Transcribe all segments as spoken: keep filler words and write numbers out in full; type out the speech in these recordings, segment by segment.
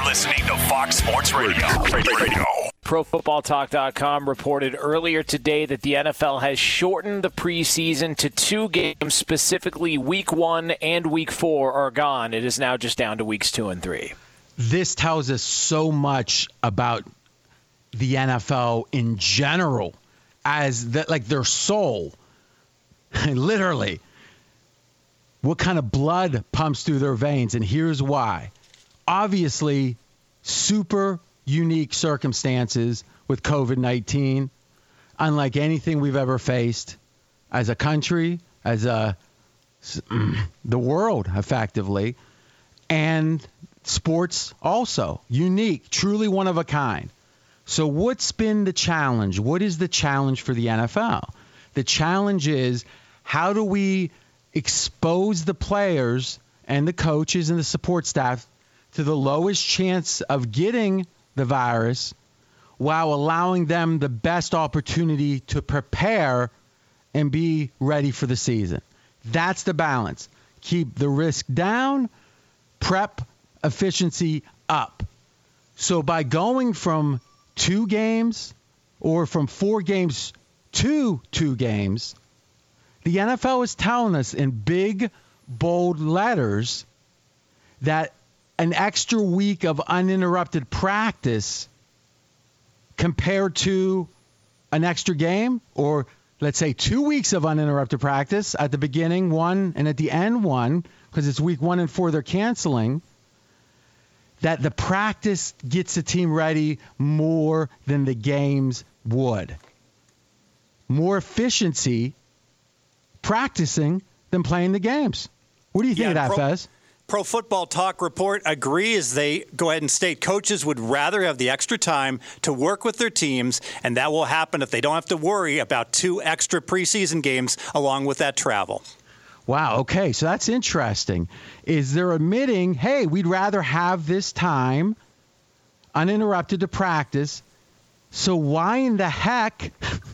listening to Fox Sports Radio. Radio. Pro Football Talk dot com reported earlier today that the N F L has shortened the preseason to two games, specifically week one and week four are gone. It is now just down to weeks two and three. This tells us so much about the N F L in general, as the, like their soul, literally. What kind of blood pumps through their veins, and here's why. Obviously, super unique circumstances with covid nineteen, unlike anything we've ever faced as a country, as a the world, effectively, and sports also unique, truly one of a kind. So what's been the challenge? What is the challenge for the N F L? The challenge is, how do we expose the players and the coaches and the support staff to the lowest chance of getting the virus while allowing them the best opportunity to prepare and be ready for the season? That's the balance. Keep the risk down, prep efficiency up. So by going from two games or from four games to two games, the N F L is telling us in big, bold letters that an extra week of uninterrupted practice compared to an extra game, or let's say two weeks of uninterrupted practice at the beginning, one, and at the end, one, because it's week one and four they're canceling, that the practice gets the team ready more than the games would. More efficiency practicing than playing the games. What do you think yeah, of that, pro, Fez? Pro Football Talk report agrees. They go ahead and state coaches would rather have the extra time to work with their teams, and that will happen if they don't have to worry about two extra preseason games along with that travel. Wow, okay, so that's interesting. Is they're admitting, hey, we'd rather have this time uninterrupted to practice, so why in the heck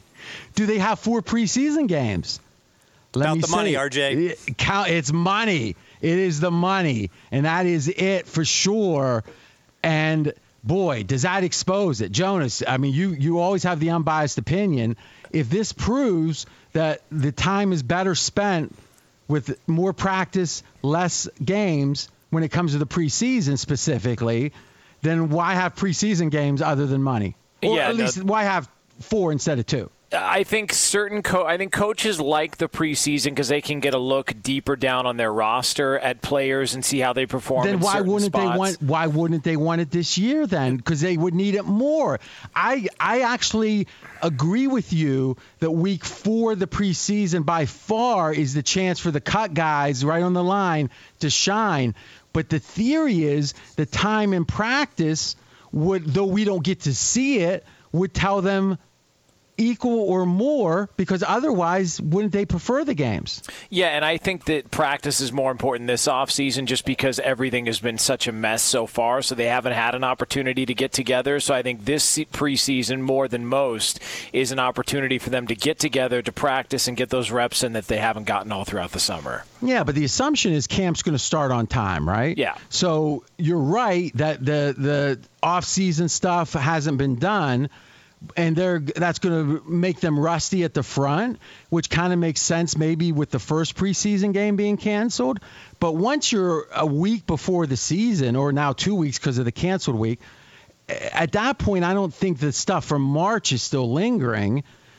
do they have four preseason games? Let About me the say, money, R J. It, count, it's money. It is the money, and that is it for sure. And, boy, does that expose it. Jonas, I mean, you, you always have the unbiased opinion. If this proves that the time is better spent with more practice, less games when it comes to the preseason specifically, then why have preseason games other than money? Or yeah, at least no, why have four instead of two? I think certain co- I think coaches like the preseason because they can get a look deeper down on their roster at players and see how they perform. Then in why certain wouldn't spots. they want? Why wouldn't they want it this year then? Because they would need it more. I I actually agree with you that week four of the preseason by far is the chance for the cut guys right on the line to shine. But the theory is the time in practice would, though we don't get to see it, would tell them equal or more, because otherwise wouldn't they prefer the games? Yeah, and I think that practice is more important this offseason just because everything has been such a mess so far, so they haven't had an opportunity to get together. So I think this preseason, more than most, is an opportunity for them to get together, to practice, and get those reps in that they haven't gotten all throughout the summer. Yeah, but the assumption is camp's going to start on time, right? Yeah. So you're right that the, the off-season stuff hasn't been done, and they're that's going to make them rusty at the front, which kind of makes sense maybe with the first preseason game being canceled. But once you're a week before the season, or now two weeks because of the canceled week, at that point I don't think the stuff from March is still lingering.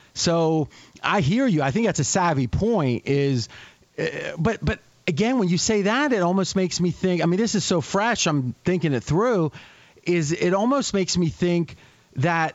So I hear you. I think that's a savvy point. Is uh, but but again, when you say that, it almost makes me think. I mean, this is so fresh. I'm thinking it through. Is it almost makes me think that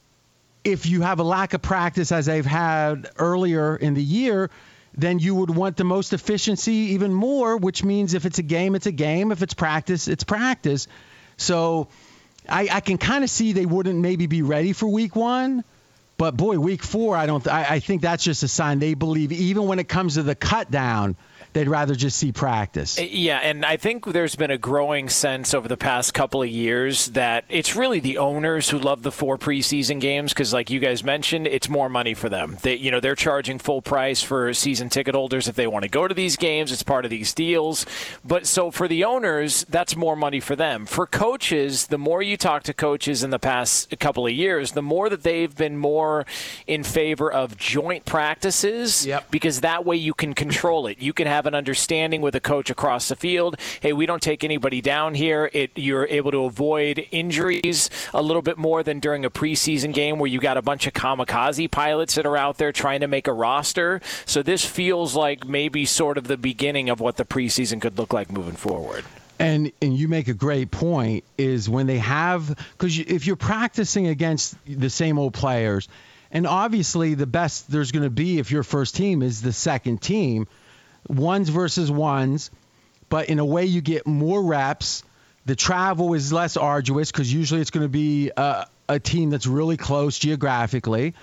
if you have a lack of practice, as they've had earlier in the year, then you would want the most efficiency even more, which means if it's a game, it's a game. If it's practice, it's practice. So I, I can kind of see they wouldn't maybe be ready for week one. But, boy, week four, I don't. I, I think that's just a sign they believe, even when it comes to the cut down, they'd rather just see practice. Yeah, and I think there's been a growing sense over the past couple of years that it's really the owners who love the four preseason games because, like you guys mentioned, it's more money for them. They, you know, they're charging full price for season ticket holders if they want to go to these games. It's part of these deals. But so for the owners, that's more money for them. For coaches, the more you talk to coaches in the past couple of years, the more that they've been more in favor of joint practices. Yep. Because that way you can control it. You can have an understanding with a coach across the field. Hey, we don't take anybody down here. It, you're able to avoid injuries a little bit more than during a preseason game where you got a bunch of kamikaze pilots that are out there trying to make a roster. So this feels like maybe sort of the beginning of what the preseason could look like moving forward. And and you make a great point is when they have, because you, if you're practicing against the same old players, and obviously the best there's going to be if your first team is the second team, ones versus ones, but in a way you get more reps. The travel is less arduous because usually it's going to be a, a team that's really close geographically,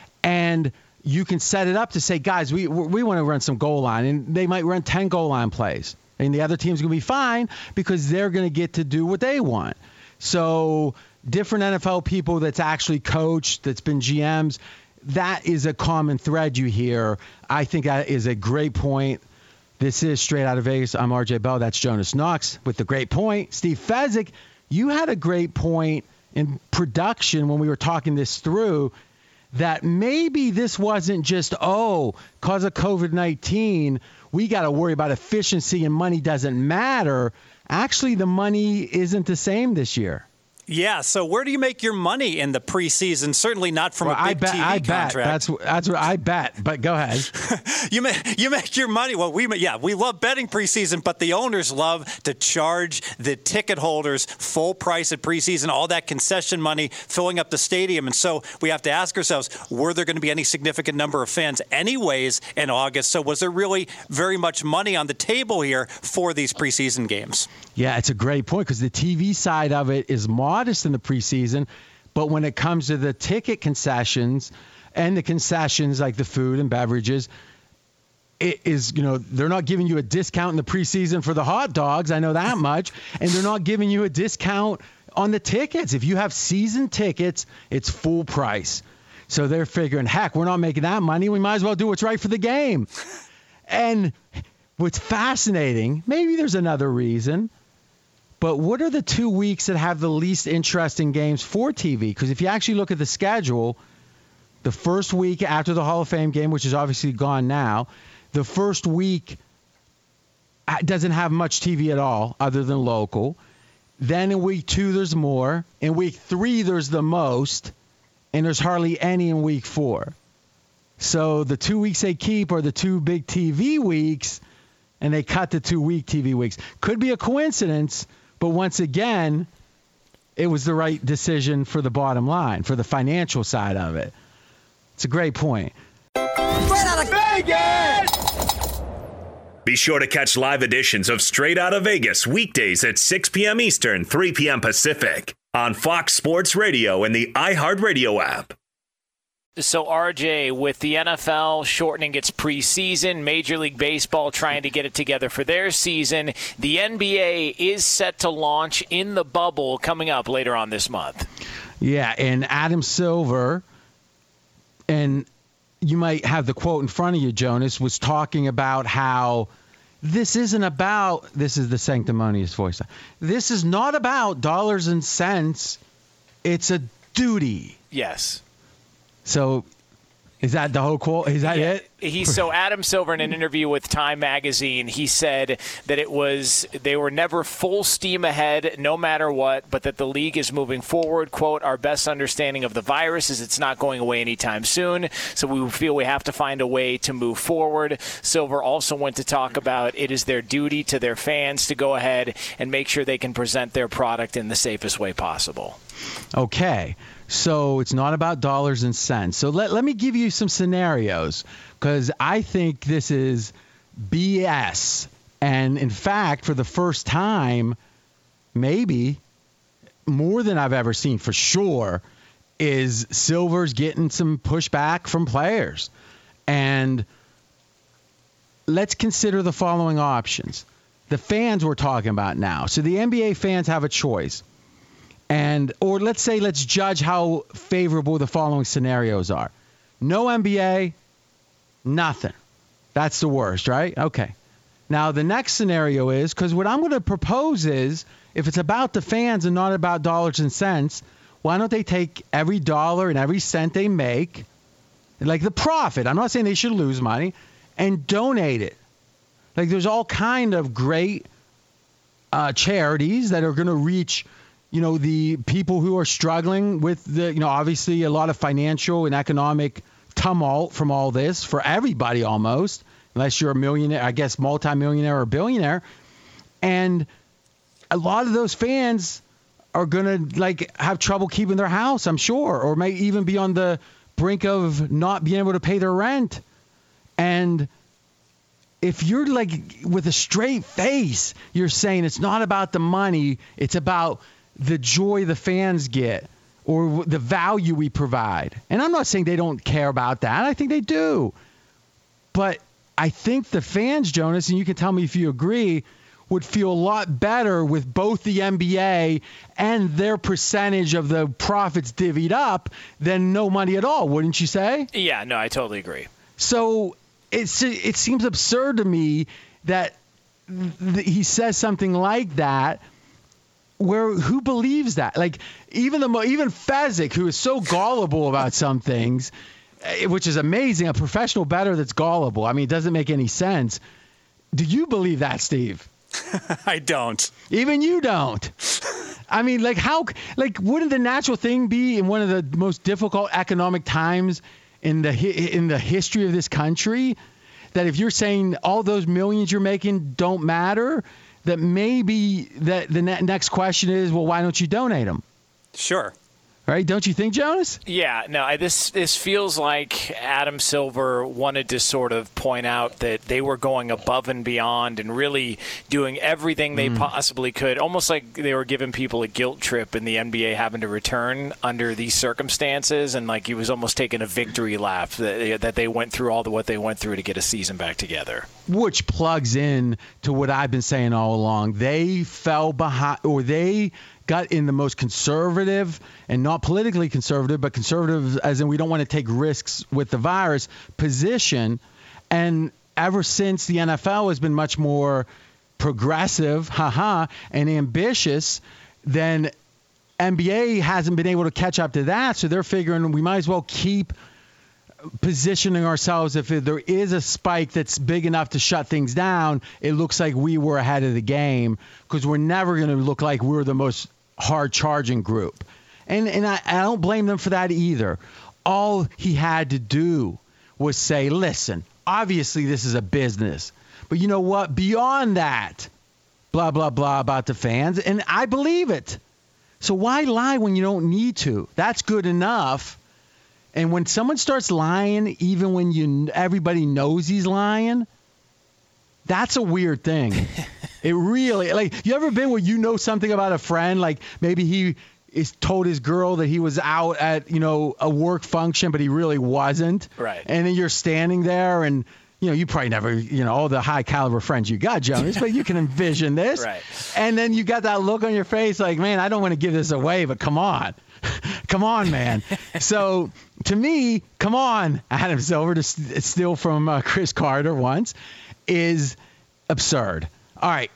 and you can set it up to say, guys, we we want to run some goal line, and they might run ten goal line plays. And the other team's going to be fine because they're going to get to do what they want. So different N F L people that's actually coached, that's been G Ms, that is a common thread you hear. I think that is a great point. This is Straight Out of Vegas. I'm R J Bell. That's Jonas Knox with the great point. Steve Fezzik, you had a great point in production when we were talking this through that maybe this wasn't just, oh, because of COVID nineteen, we got to worry about efficiency and money doesn't matter. Actually, the money isn't the same this year. Yeah, so where do you make your money in the preseason? Certainly not from well, a big I bet, T V I contract. Bet. That's that's what I bet. But go ahead. you make you make your money. Well, we yeah we love betting preseason, but the owners love to charge the ticket holders full price at preseason, all that concession money filling up the stadium, and so we have to ask ourselves: were there going to be any significant number of fans, anyways, in August? So was there really very much money on the table here for these preseason games? Yeah, it's a great point because the T V side of it is modest in the preseason, but when it comes to the ticket concessions and the concessions like the food and beverages, it is, you know, they're not giving you a discount in the preseason for the hot dogs. I know that much. And they're not giving you a discount on the tickets. If you have season tickets, it's full price. So they're figuring, heck, we're not making that money. We might as well do what's right for the game. And what's fascinating, maybe there's another reason, but what are the two weeks that have the least interesting games for T V? Because if you actually look at the schedule, the first week after the Hall of Fame game, which is obviously gone now, the first week doesn't have much T V at all other than local. Then in week two, there's more. In week three, there's the most. And there's hardly any in week four. So the two weeks they keep are the two big T V weeks, and they cut the two week T V weeks. Could be a coincidence, but once again, it was the right decision for the bottom line, for the financial side of it. It's a great point. Straight Out of Vegas! Be sure to catch live editions of Straight Out of Vegas weekdays at six p.m. Eastern, three p.m. Pacific on Fox Sports Radio and the iHeartRadio app. So, R J, with the N F L shortening its preseason, Major League Baseball trying to get it together for their season, the N B A is set to launch in the bubble coming up later on this month. Yeah, and Adam Silver, and you might have the quote in front of you, Jonas, was talking about how this isn't about, this is the sanctimonious voice, this is not about dollars and cents, it's a duty. Yes. So is that the whole quote? Is that yeah. it? He, so Adam Silver, in an interview with Time Magazine, he said that it was they were never full steam ahead no matter what, but that the league is moving forward. Quote, our best understanding of the virus is it's not going away anytime soon, so we feel we have to find a way to move forward. Silver also went to talk about it is their duty to their fans to go ahead and make sure they can present their product in the safest way possible. Okay. So it's not about dollars and cents. So let, let me give you some scenarios because I think this is B S. And in fact, for the first time, maybe more than I've ever seen for sure, is Silver's getting some pushback from players. And let's consider the following options. The fans we're talking about now. So the N B A fans have a choice. And or let's say let's judge how favorable the following scenarios are. No N B A, nothing. That's the worst, right? Okay. Now the next scenario is, because what I'm going to propose is, if it's about the fans and not about dollars and cents, why don't they take every dollar and every cent they make, like the profit, I'm not saying they should lose money, and donate it. Like there's all kind of great uh, charities that are going to reach, you know, the people who are struggling with the, you know, obviously a lot of financial and economic tumult from all this for everybody almost, unless you're a millionaire, I guess multimillionaire or billionaire. And a lot of those fans are going to like have trouble keeping their house, I'm sure, or may even be on the brink of not being able to pay their rent. And if you're like with a straight face, you're saying it's not about the money, it's about the joy the fans get or the value we provide. And I'm not saying they don't care about that. I think they do. But I think the fans, Jonas, and you can tell me if you agree, would feel a lot better with both the N B A and their percentage of the profits divvied up than no money at all, wouldn't you say? Yeah, no, I totally agree. So it's, it seems absurd to me that th- he says something like that. Where who believes that? Like even the even Fezzik, who is so gullible about some things, which is amazing, a professional bettor that's gullible. I mean, it doesn't make any sense. Do you believe that, Steve? I don't. Even you don't. I mean, like how? Like wouldn't the natural thing be in one of the most difficult economic times in the in the history of this country that if you're saying all those millions you're making don't matter? That maybe that the ne- next question is, well, why don't you donate them? Sure. Right? Don't you think, Jonas? Yeah, no, I, this this feels like Adam Silver wanted to sort of point out that they were going above and beyond and really doing everything they mm. possibly could, almost like they were giving people a guilt trip in the N B A having to return under these circumstances, and like he was almost taking a victory lap that, that they went through all the what they went through to get a season back together. Which plugs in to what I've been saying all along. They fell behind, or they got in the most conservative, and not politically conservative, but conservative as in we don't want to take risks with the virus position. And ever since the N F L has been much more progressive, haha, and ambitious, then N B A hasn't been able to catch up to that. So they're figuring we might as well keep positioning ourselves. If there is a spike that's big enough to shut things down, it looks like we were ahead of the game because we're never going to look like we're the most hard charging group. And and I, I don't blame them for that either. All he had to do was say, listen, obviously this is a business, but you know what? Beyond that, blah, blah, blah about the fans. And I believe it. So why lie when you don't need to? That's good enough. And when someone starts lying, even when you everybody knows he's lying, that's a weird thing. It really, like, you ever been where you know something about a friend, like maybe he is told his girl that he was out at, you know, a work function, but he really wasn't. Right. And then you're standing there and, you know, you probably never, you know, all the high caliber friends you got, Jonas, but you can envision this. Right. And then you got that look on your face like, man, I don't want to give this away, but come on. Come on, man. So to me, come on, Adam Silver, to steal from uh, Chris Carter once, is absurd. All right.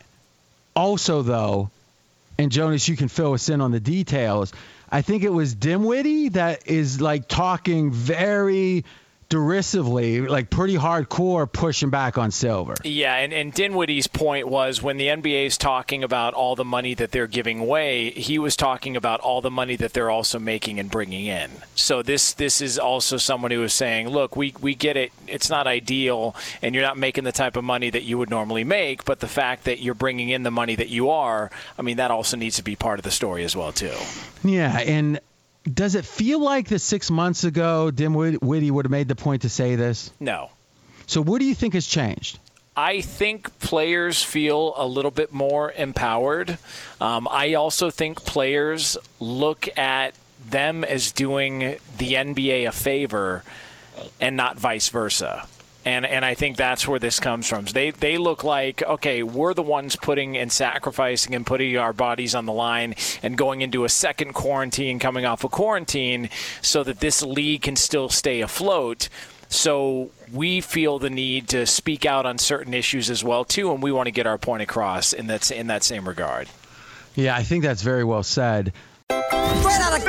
Also, though, and Jonas, you can fill us in on the details, I think it was Dinwiddie that is like talking very derisively, like pretty hardcore, pushing back on Silver. Yeah, and, and Dinwiddie's point was when the N B A is talking about all the money that they're giving away, he was talking about all the money that they're also making and bringing in. So this this is also someone who was saying, look, we, we get it. It's not ideal, and you're not making the type of money that you would normally make, but the fact that you're bringing in the money that you are, I mean, that also needs to be part of the story as well, too. Yeah, and does it feel like that six months ago Dinwiddie would have made the point to say this? No. So what do you think has changed? I think players feel a little bit more empowered. Um, I also think players look at them as doing the N B A a favor and not vice versa. And and I think that's where this comes from. They they look like, okay, we're the ones putting and sacrificing and putting our bodies on the line and going into a second quarantine, coming off of quarantine, so that this league can still stay afloat. So we feel the need to speak out on certain issues as well, too, and we want to get our point across in that, in that same regard. Yeah, I think that's very well said. Straight out of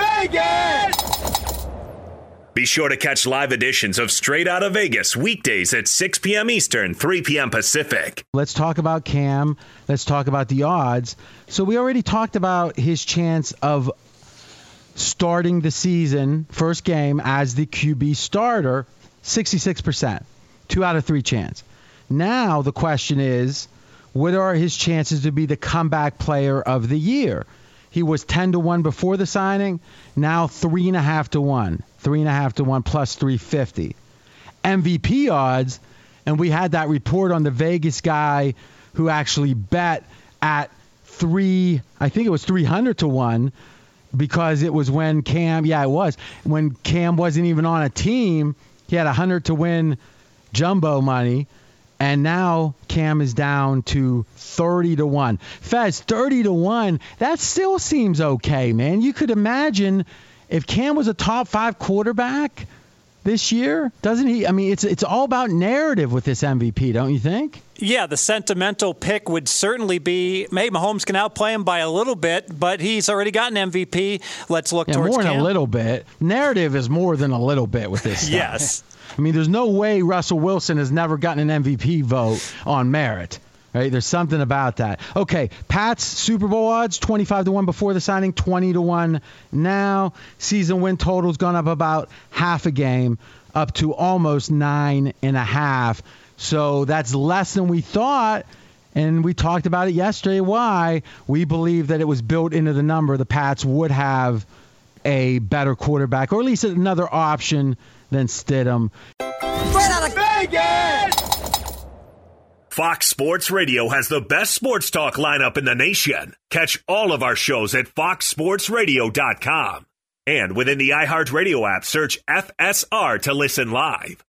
Vegas! Be sure to catch live editions of Straight Out of Vegas weekdays at six p.m. Eastern, three p.m. Pacific. Let's talk about Cam. Let's talk about the odds. So we already talked about his chance of starting the season, first game, as the Q B starter, sixty-six percent. Two out of three chance. Now the question is, what are his chances to be the comeback player of the year? He was ten to one before the signing, now three and a half to one. Three and a half to one plus three fifty. M V P odds, and we had that report on the Vegas guy who actually bet at three, I think it was three hundred to one, because it was when Cam, yeah, it was, when Cam wasn't even on a team, he had one hundred to win jumbo money. And now Cam is down to thirty to one. Fez, thirty to one, that still seems okay, man. You could imagine if Cam was a top five quarterback this year, doesn't he? I mean, it's it's all about narrative with this M V P, don't you think? Yeah, the sentimental pick would certainly be, maybe Mahomes can outplay him by a little bit, but he's already got an M V P. Let's look yeah, towards more Cam. than a little bit. Narrative is more than a little bit with this stuff. Yes. I mean, there's no way Russell Wilson has never gotten an M V P vote on merit. Right? There's something about that. Okay, Pats Super Bowl odds, twenty-five to one before the signing, twenty to one now. Season win total's gone up about half a game, up to almost nine and a half. So that's less than we thought. And we talked about it yesterday, why we believe that it was built into the number. The Pats would have a better quarterback, or at least another option than Stidham. Straight out of Vegas! Fox Sports Radio has the best sports talk lineup in the nation. Catch all of our shows at fox sports radio dot com. And within the iHeartRadio app, search F S R to listen live.